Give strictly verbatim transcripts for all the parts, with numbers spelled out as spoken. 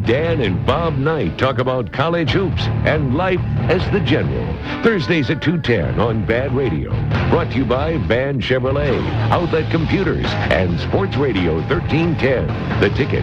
Dan and Bob Knight talk about college hoops and life as the general. Thursdays at two ten on Bad Radio. Brought to you by Van Chevrolet, Outlet Computers, and Sports Radio thirteen ten. The Ticket.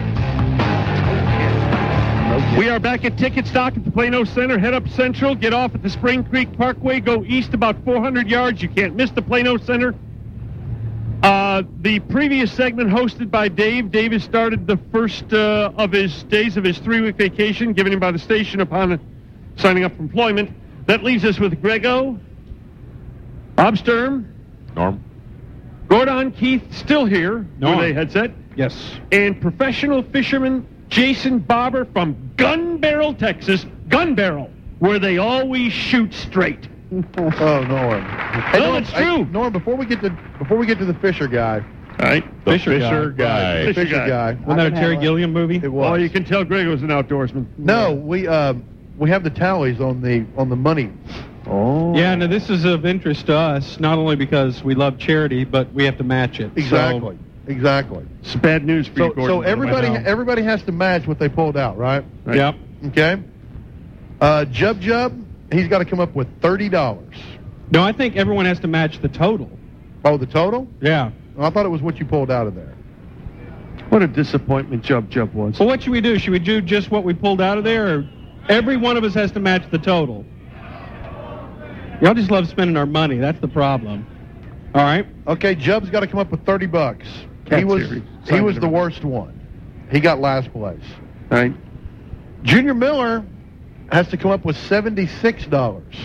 We are back at Ticket Stock at the Plano Center. Head up Central, get off at the Spring Creek Parkway, go east about four hundred yards. You can't miss the Plano Center. Uh, the previous segment hosted by Dave. Dave has started the first uh, of his days of his three-week vacation given him by the station upon signing up for employment. That leaves us with Grego, Bob Sturm, Norm, Gordon Keith, still here Norm. with a headset. Yes. And professional fisherman Jason Barber from Gun Barrel, Texas. Gun Barrel, where they always shoot straight. Oh, Norm. Hey, No, Norm, it's hey, true. Norm, before we get to before we get to the Fisher guy, All right. The Fisher Fisher, guy. guy. the Fisher Fisher guy. guy. Wasn't that a Terry Gilliam movie? It was. Oh, you can tell Grego's an outdoorsman. No, we uh, we have the tallies on the on the money. Oh. Yeah, now this is of interest to us, not only because we love charity, but we have to match it. Exactly. Exactly. It's bad news for So, you, Gordon. so everybody I know. everybody has to match what they pulled out, right? So, Right. yep. Okay. Uh, Jub Jub, he's got to come up with thirty dollars. No, I think everyone has to match the total. Oh, the total? Yeah. Oh, I thought it was what you pulled out of there. What a disappointment Jub Jub was. Well, what should we do? Should we do just what we pulled out of there, or every one of us has to match the total? Y'all just love spending our money. That's the problem. All right. Okay, Jub's got to come up with thirty bucks. Cat he was series. he was the Simon. worst one. He got last place. All right. Junior Miller has to come up with seventy-six dollars.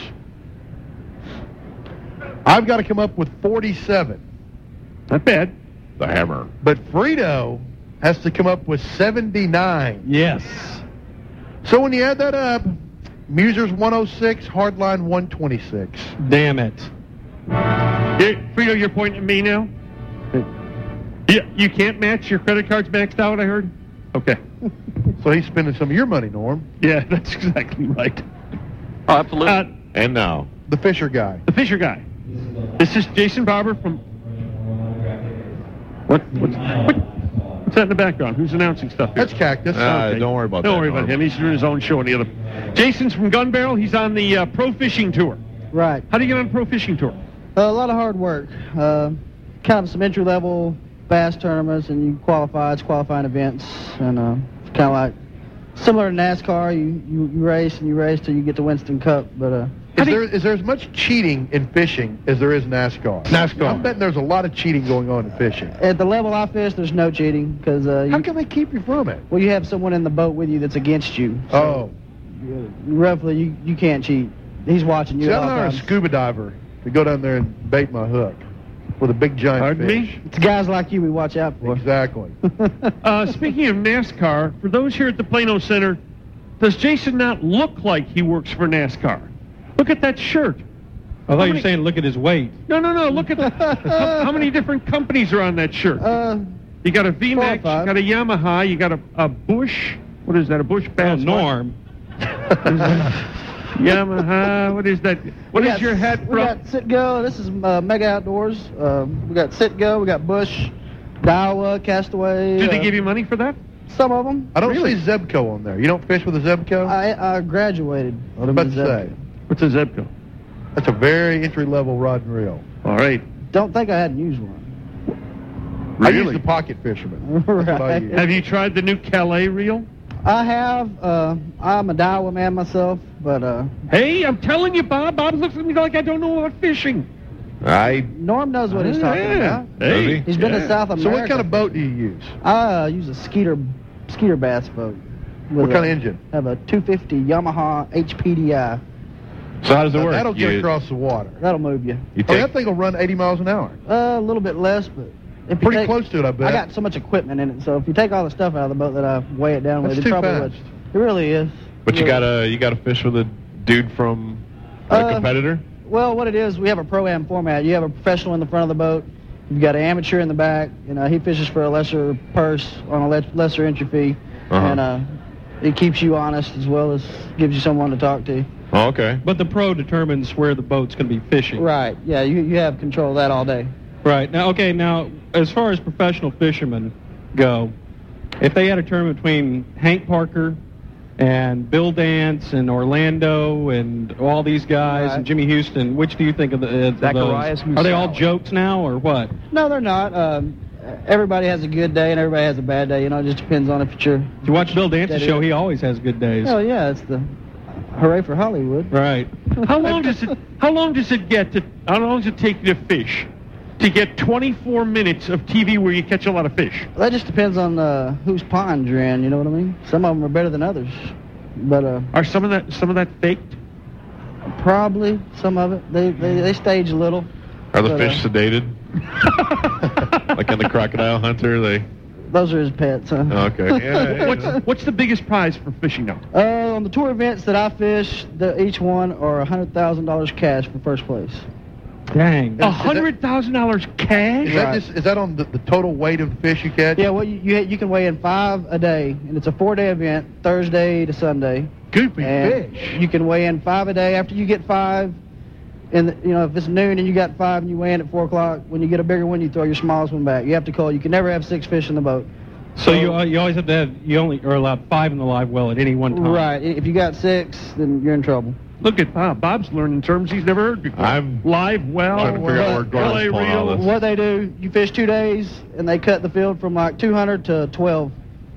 I've got to come up with forty-seven. Not bad. The Hammer. But Frito has to come up with seventy-nine. Yes. So when you add that up, Muser's one oh six, Hardline one twenty-six. Damn it. Here, Frito, you're pointing at me now? Yeah, you can't match? Your credit card's maxed out, I heard? Okay. So he's spending some of your money, Norm. Yeah, that's exactly right. Oh, absolutely. Uh, And now. The Fisher guy. the Fisher guy. This is Jason Barber from... What? What's, what? What's that in the background? Who's announcing stuff here? That's Cactus. Uh, Okay. Don't worry about that. Don't worry about Norm. him. He's doing his own show on the other. Jason's from Gun Barrel. He's on the uh, Pro Fishing Tour. Right. How do you get on Pro Fishing Tour? Uh, a lot of hard work. Uh, kind of some entry-level bass tournaments, and you qualify. It's qualifying events, and uh, kind of like similar to NASCAR. You, you you race and you race till you get the Winston Cup. But uh, Is there is there as much cheating in fishing as there is NASCAR? NASCAR. I'm betting there's a lot of cheating going on in fishing. at the level I fish, there's no cheating because uh, How you, can they keep you from it? well, you have someone in the boat with you that's against you. Oh, Roughly, you, you can't cheat. He's watching you. see, at I'm all not a times. scuba diver to go down there and bait my hook with a big giant Pardon fish. me? It's guys like you we watch out for. Exactly. Uh, speaking of NASCAR, for those here at the Plano Center, does Jason not look like he works for NASCAR? Look at that shirt. I thought How you were many- saying look at his weight. No, no, no. Look at the, how, how many different companies are on that shirt? Uh, You got a V MAX, you four or five. got a Yamaha, you got a, a Bush. What is that? A Bush Oh, Bass? Norm. Yamaha. What is that? What we is got- your hat We from? got Sit Go. This is uh, Mega Outdoors. Uh, we got Sit Go. We got Bush, Daiwa, Castaway. Did they uh, give you money for that? some of them? I don't Really? see Zebco on there. You don't fish with a Zebco? I, I graduated. I was about to from say. What's a Zebco? That's a very entry-level rod and reel. All right. Don't think I hadn't used one. I use Really? the pocket fisherman. That's what I Right. use. Have you tried the new Calais reel? I have. Uh, I'm a Daiwa man myself, but uh, Hey, I'm telling you, Bob. Bob looks at me like I don't know about fishing. I. Norm knows what he's talking Yeah. about. Hey. He's been to Yeah. South America. So what kind of boat do you use? I uh, use a Skeeter, Skeeter bass boat. with What kind a- of engine? Have a two fifty Yamaha H P D I. So how does it Now, work? that'll get You- across the water. That'll move you. You Oh, take. that thing will run eighty miles an hour. Uh, a little bit less, but if you Pretty take- close to it, I bet. I got so much equipment in it, so if you take all the stuff out of the boat that I weigh it down That's with, it too probably fast. would. It really is. but you Really. gotta you gotta fish with a dude from a Uh, competitor. Well, what it is, we have a pro-am format. You have a professional in the front of the boat. You've got an amateur in the back. You know, he fishes for a lesser purse on a le- lesser entry fee, Uh-huh. and uh, it keeps you honest as well as gives you someone to talk to. Oh, okay. But the pro determines where the boat's going to be fishing. Right. Yeah, you you have control of that all day. Right. Now, okay, now, as far as professional fishermen go, if they had a tournament between Hank Parker and Bill Dance and Orlando and all these guys Right. and Jimmy Houston. Which do you think of, the, uh, of Zacharias those? Are they all Musali. jokes now or what? No, they're not. Um, everybody has a good day and everybody has a bad day. You know, it just depends on if it's your. If you watch Bill Dance's That show, is- he always has good days. Oh yeah, it's the hooray for Hollywood. Right. How long does it? How long does it get to? How long does it take you to fish? To get twenty-four minutes of T V where you catch a lot of fish. That just depends on uh, whose pond you're in. You know what I mean? Some of them are better than others, but uh, Are some of that some of that faked? probably some of it they they, they stage a little. Are the But, fish uh, sedated? Like in the Crocodile Hunter, they. Those are his pets. Huh? Oh, okay. Yeah, yeah, What's yeah. what's the biggest prize for fishing now? Uh, on the tour events that I fish, the, each one are a hundred thousand dollars cash for first place. Dang. A hundred thousand dollars cash? Is that Right. just is that on the, the total weight of the fish you catch? Yeah, well, you you, you can weigh in five a day, and it's a four-day event, Thursday to Sunday. Good big And fish. you can weigh in five a day. After you get five, and you know if it's noon and you got five and you weigh in at four o'clock, when you get a bigger one, you throw your smallest one back. You have to call. You can never have six fish in the boat. So you uh, you always have to have, you only are allowed five in the live well at any one time. Right. If you got six, then you're in trouble. Look at Bob. Bob's learning terms he's never heard before. I'm live well. trying to figure out where Gordon's L A pulling all real. this. What they do, you fish two days, and they cut the field from like two hundred to twelve.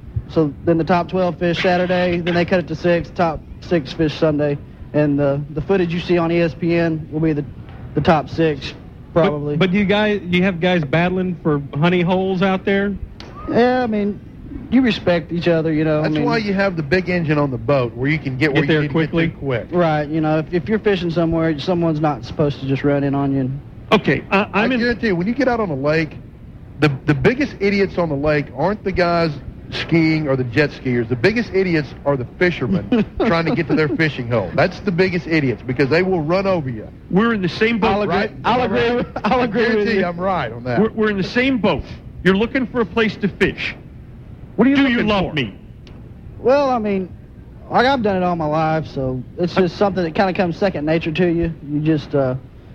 So then the top twelve fish Saturday, then they cut it to six, top six fish Sunday. And the, the footage you see on E S P N will be the, the top six, probably. But, but you guys, you have guys battling for honey holes out there? Yeah, I mean, you respect each other, you know. That's I mean, why you have the big engine on the boat where you can get where Get there you need quickly. to get to quick. Right, you know, if, if you're fishing somewhere, someone's not supposed to just run in on you. And, Okay, uh, I I'm in. guarantee you, when you get out on the lake, the the biggest idiots on the lake aren't the guys skiing or the jet skiers. The biggest idiots are the fishermen trying to get to their fishing hole. That's the biggest idiots because they will run over you. We're in the same boat. I'll agree, right? I'll agree, with, I'll I agree with guarantee you. I'm right on that. We're, we're in the same boat. You're looking for a place to fish. What are you Do looking you love for? me? Well, I mean, like I've done it all my life, so it's just something that kind of comes second nature to you. You just uh,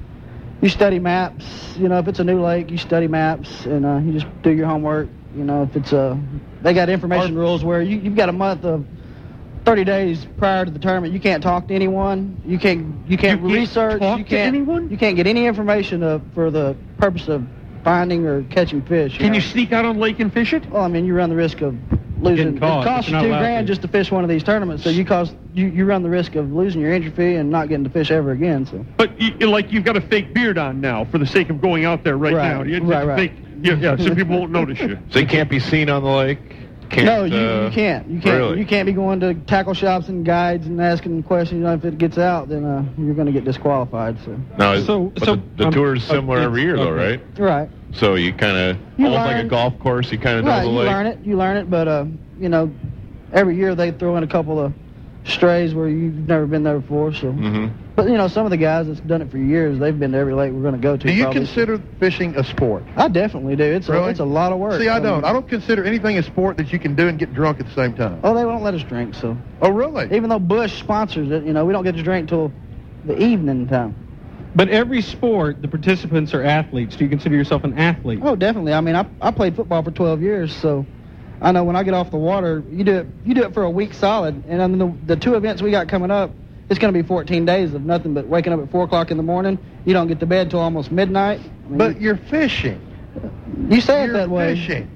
you study maps. You know, if it's a new lake, you study maps, and uh, you just do your homework. You know, if it's a, they got information rules where you, you've got a month of thirty days prior to the tournament. You can't talk to anyone. You can't you can't, You can't research. talk you to can't anyone? You can't get any information uh, for the purpose of finding or catching fish. Can know? you sneak out on lake and fish it? Well, I mean, you run the risk of losing. Getting caught, It costs but you you're two not allowed grand to. just to fish one of these tournaments, so you cost you, you run the risk of losing your entry fee and not getting to fish ever again. So But you, like you've got a fake beard on now for the sake of going out there right, Right, now. You, right, you right. Fake, yeah, yeah, so people won't notice you. So you can't be seen on the lake? Can't, no, you, uh, you can't. You can't. Really? You can't be going to tackle shops and guides and asking questions. You know, if it gets out, then uh, you're going to get disqualified. So No, it's- So- but so, the, the um, tour is similar uh, every year, though, okay. right? right, So you kind of, You almost like a learn- golf course, you kind of right. know the You lake. learn it. You learn it, but uh, you know, every year they throw in a couple of strays where you've never been there before. So, Mm-hmm. but you know, some of the guys that's done it for years, they've been to every lake we're going to go to. Do you probably. consider fishing a sport? I definitely do. It's Really? a, it's a lot of work. See, I mean- don't. I don't consider anything a sport that you can do and get drunk at the same time. Oh, they won't let us drink, so Oh, really? even though Bush sponsors it, you know, we don't get to drink till the evening time. But every sport, the participants are athletes. Do you consider yourself an athlete? Oh, definitely. I mean, I I played football for twelve years, so I know when I get off the water, you do it you do it for a week solid. And I mean, the, the two events we got coming up, it's going to be fourteen days of nothing but waking up at four o'clock in the morning. You don't get to bed till almost midnight. I mean, But you're fishing. you say it You're that way. fishing.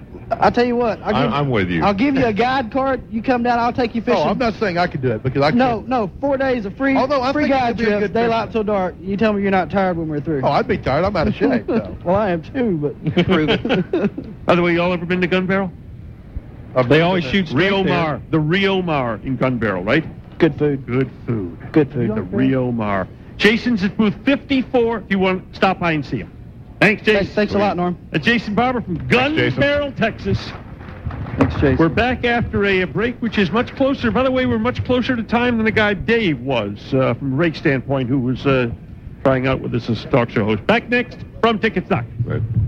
I tell you what, I'll I'm- give, I'm with you. I'll give you a guide card. You come down, I'll take you fishing. Oh, I'm not saying I could do it because I No, can't. no, four days of free, Although I free think you guide could be a trips, good daylight fisherman. till dark. You tell me you're not tired when we're through. Oh, I'd be tired. I'm out of shape. though. Well, I am too, but prove it. By the way, y'all ever been to Gun Barrel? They always shoot straight Rio there. Mar. The Rio Mar in Gun Barrel, right? Good food. Good food. Good food. The Rio Mar. Jason's at booth fifty-four if you want to stop by and see him. Thanks, Jason. Thanks, thanks a lot, Norm. Uh, Jason Barber from Gun Jason. Barrel, Texas. Thanks, Jason. We're back after a, a break, which is much closer. By the way, we're much closer to time than the guy Dave was, uh, from a rake standpoint, who was uh, trying out with us as a talk show host. Back next from Ticket Stock. Right.